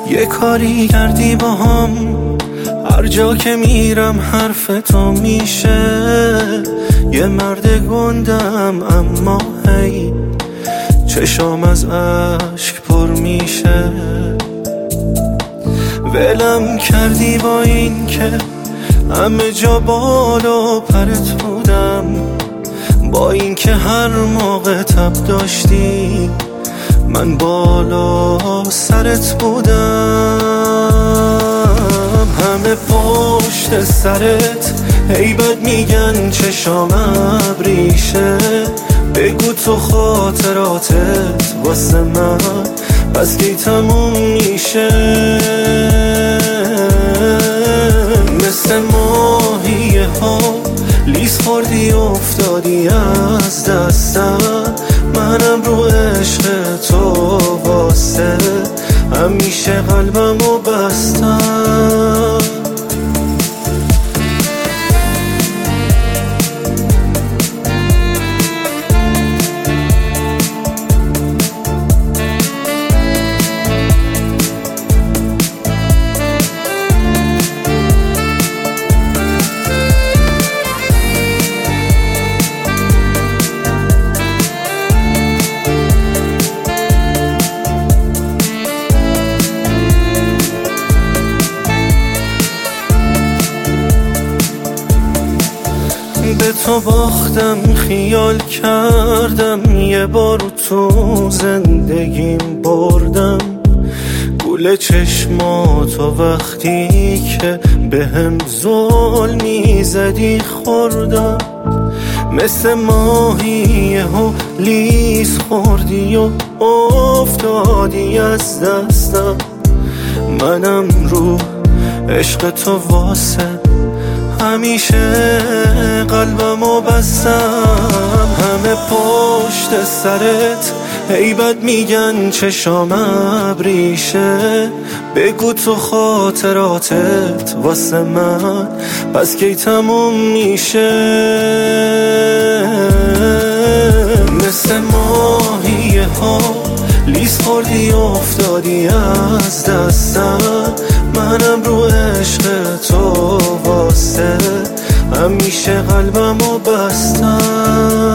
یه کاری کردی با هم، هر جا که میرم حرف تو میشه. یه مرد گندم اما هی چشام از عشق پر میشه. ولم کردی با این که همه جا بالا پرت بودم، با این که هر موقع تب داشتی من بالا سرت بودم. همه پشت سرت هیبت میگن چشام ابریشه. بگو تو خاطراتت واسه من پس کی تموم میشه. مثل ماهیه ها لیز خوردی افتادی از دستم، منم رو عشق تو واسه همیشه قلبمو بستم. به تو باختم، خیال کردم یه بار تو زندگیم بردم. گول چشماتو وقتی که بهم ظلمی زدی خوردم. مثل ماهیه و لیز خوردی و افتادی از دستم، منم رو عشق تو واسه همیشه قلبمو بستم. همه پشت سرت هیبت میگن چشام ابریشه. بگو تو خاطراتت واسه من پس کی تموم میشه. مثل ماهیه ها لیز خوردی افتادی از دستم، منم رو عشق تو واسه همیشه قلبمو بستم.